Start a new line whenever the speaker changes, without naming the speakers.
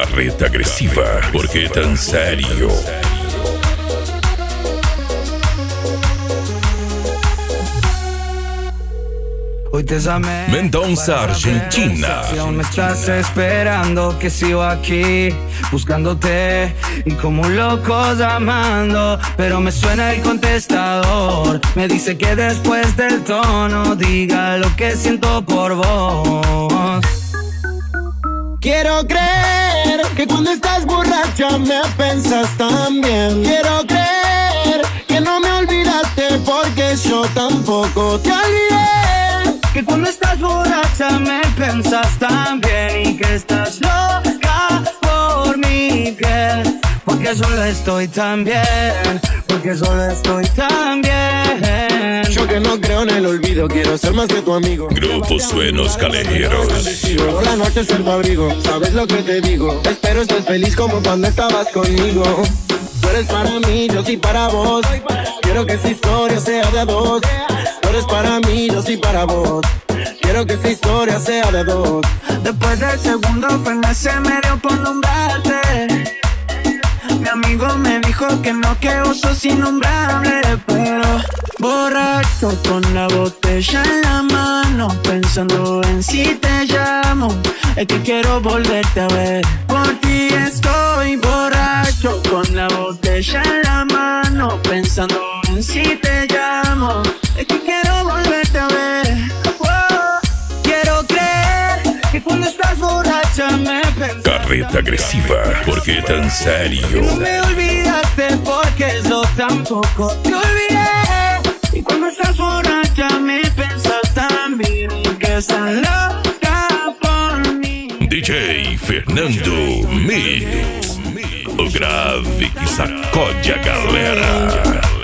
Carreta agresiva, ¿por qué tan serio?
Hoy te llamé
Mendoza, Argentina.
Si aún me estás esperando, que sigo aquí buscándote y como un loco llamando, pero me suena el contestador. Me dice que después del tono diga lo que siento por vos.
Quiero creer que cuando estás borracha me pensas tan bien. Quiero creer que no me olvidaste porque yo tampoco te olvidé.
Que cuando estás borracha me pensas tan bien y que estás loca por mi piel. Porque solo estoy tan bien, porque solo estoy tan bien.
Yo que no creo en el olvido, quiero ser más que tu amigo.
Grupo Suenos Callejeros.
Por la noche es en tu abrigo, sabes lo que te digo. Espero estés feliz como cuando estabas conmigo. Tú eres para mí, yo sí para vos. Quiero que esta historia sea de dos. Tú eres para mí, yo sí para vos. Quiero que esta historia sea de dos.
Después del segundo fue se me dio por nombrarte. Mi amigo me dijo que no, que vos sos innombrable, pero borracho con la botella en la mano, pensando en si te llamo, es que quiero volverte a ver. Por ti estoy borracho con la botella en la mano, pensando en si te llamo, es que quiero volverte a ver. Quiero creer que cuando estás borracha me pensas.
Carreta agresiva, ¿por qué tan serio?
No me olvidaste porque yo tampoco te olvidé. Y cuando estás borracha me pensas tan bien y que estás loca por mí.
DJ Fernando Mix, o grave que sacode a galera.